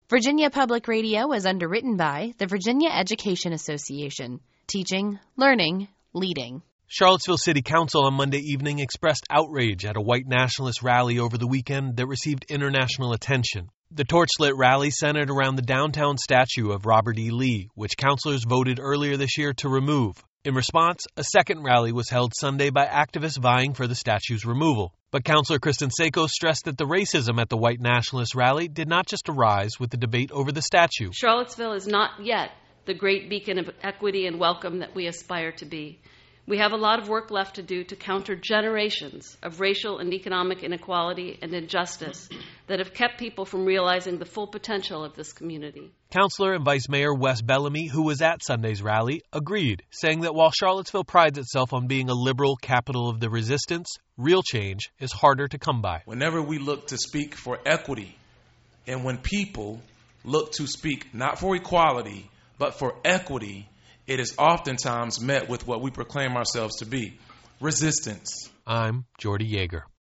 Virginia Public Radio is underwritten by the Virginia Education Association. Teaching, learning, leading. Charlottesville City Council on Monday evening expressed outrage at a white nationalist rally over the weekend that received international attention. The torchlit rally centered around the downtown statue of Robert E. Lee, which councilors voted earlier this year to remove. In response, a second rally was held Sunday by activists vying for the statue's removal. But Councilor Kristen Sako stressed that the racism at the white nationalist rally did not just arise with the debate over the statue. Charlottesville is not yet the great beacon of equity and welcome that we aspire to be. We have a lot of work left to do to counter generations of racial and economic inequality and injustice that have kept people from realizing the full potential of this community. Councilor and Vice Mayor Wes Bellamy, who was at Sunday's rally, agreed, saying that while Charlottesville prides itself on being a liberal capital of the resistance, real change is harder to come by. Whenever we look to speak for equity, and when people look to speak not for equality, but for equity, it is oftentimes met with what we proclaim ourselves to be, resistance. I'm Jordy Yeager.